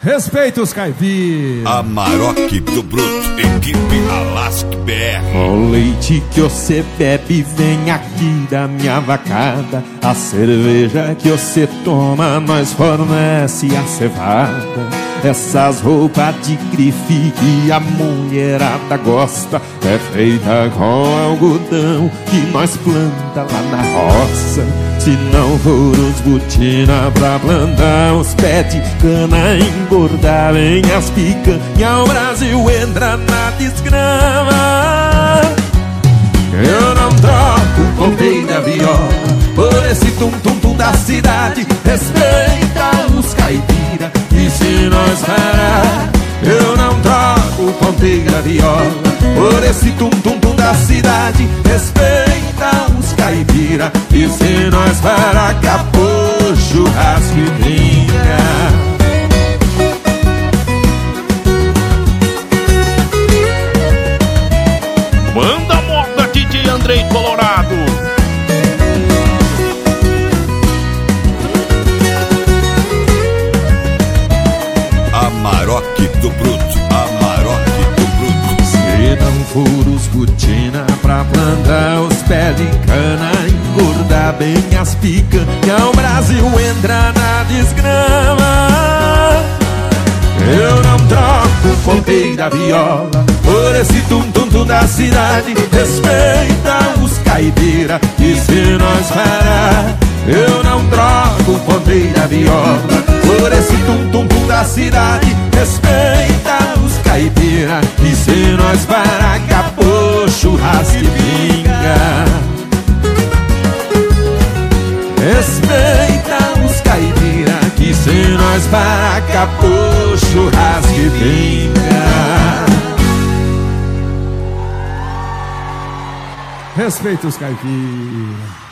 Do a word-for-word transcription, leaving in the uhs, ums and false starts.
Respeita os caipiras. Amarok do Bruto, equipe Alasque B R. O leite que você bebe vem aqui da minha vacada. A cerveja que você toma nós fornece a cevada. Essas roupas de grife que a mulherada gosta é feita com algodão que nós planta lá na roça. Se não for os botina pra plantar os pés de cana, engordar vem as picanha, o Brasil entra na desgrama. Eu não troco o ponteio da viola por esse tum-tum-tum da cidade. Respeita os caipira, e se nós parar, eu não troco o ponteio da viola por esse tum-tum-tum da cidade. Respeita os caipira, e se nós parar, acabou churrasco e vinha. Manda moda, D J Andrei Colorado. Amarok do Bruto, Amarok do Bruto. Se não for os botina pra plantar os pés de cana, engordar bem as picanha, o Brasil entra na desgrama. Eu não troco o ponteio da viola por esse tum-tum-tum da cidade. Respeita os caipira, e se nós parar, eu não troco o ponteio da viola por esse tum-tum-tum da cidade. Respeita os caipira, e se nós parar, acabou churrasco e pinga. Respeita os caipira, que se nós parar, acabou churrasco e pinga. Respeita os caipiras.